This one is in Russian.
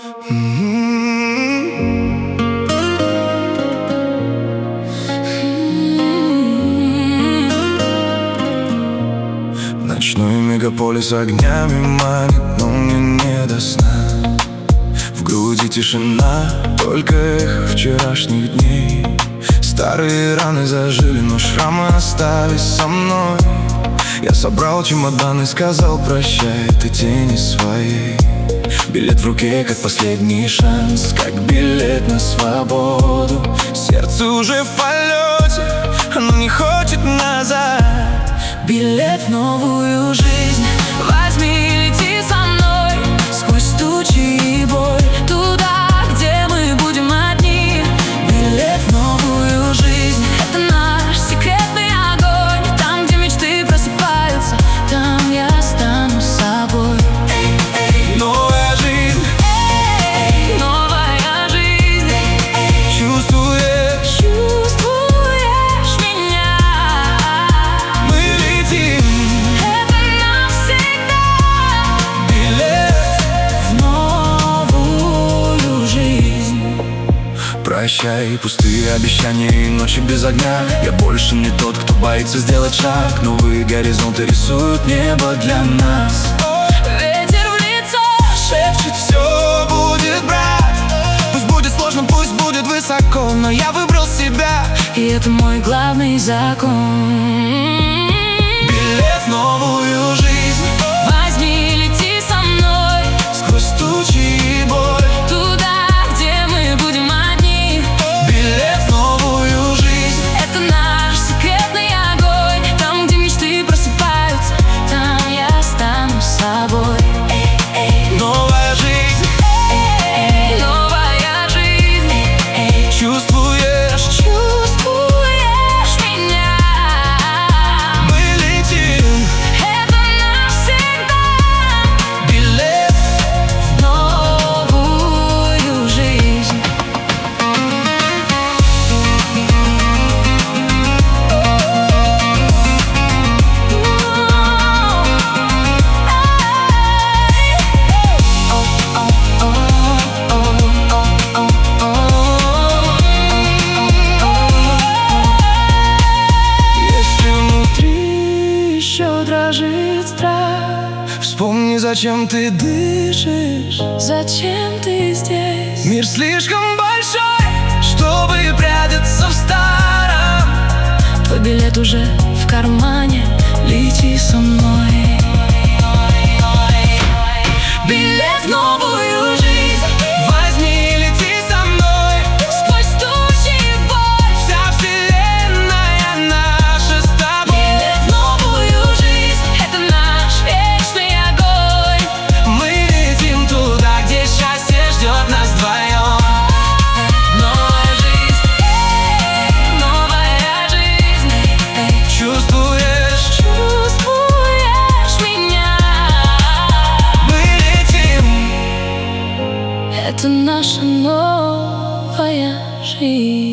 Ночной мегаполис огнями манит, но мне не до сна. В груди тишина, только эхо вчерашних дней. Старые раны зажили, но шрамы остались со мной. Я собрал чемодан и сказал прощай этой тени своей. Билет в руке, как последний шанс, как билет на свободу. Сердце уже в полете, оно не хочет назад. Билет в новую жизнь, возьми и лети со мной сквозь тучи и боль, туда, где мы будем одни. Билет в новую жизнь, это наш секретный огонь. Там, где мечты просыпаются, там я стану собой. Новая жизнь, Новая жизнь. чувствуешь? Чувствуешь меня? Мы летим. Это навсегда. Билет В новую жизнь. Прощай, пустые обещания и ночи без огня. Я больше не тот, кто боится сделать шаг. Новые горизонты рисуют небо для нас. Ветер в лицо Шепчет, все будет, брат. Пусть будет сложно, пусть будет высоко, но я выбрал себя. и это мой главный закон. Билет в новую жизнь, Возьми и лети со мной сквозь тучи и боль. туда, где мы будем одни. Билет в новую жизнь, Это наш секретный огонь. Там, где мечты просыпаются, там я стану собой. новая жизнь. Новая жизнь. Чувствуешь? Чувствуешь меня? Мы летим. Это навсегда. Билет В новую жизнь. Если внутри еще дрожит страх, вспомни, зачем ты дышишь. Зачем ты здесь? Мир слишком большой, чтобы прятаться в старом. Твой билет уже в кармане, лети со мной. Билет в новую жизнь, Возьми и лети со мной. сквозь тучи и боль. Вся вселенная наша с тобой. Билет в новую жизнь, это наш вечный огонь. Мы летим туда, где счастье ждет нас вдвоем. Новая жизнь, новая жизнь. Чувствуешь? Чувствуешь меня? Мы летим. Это наша новая жизнь.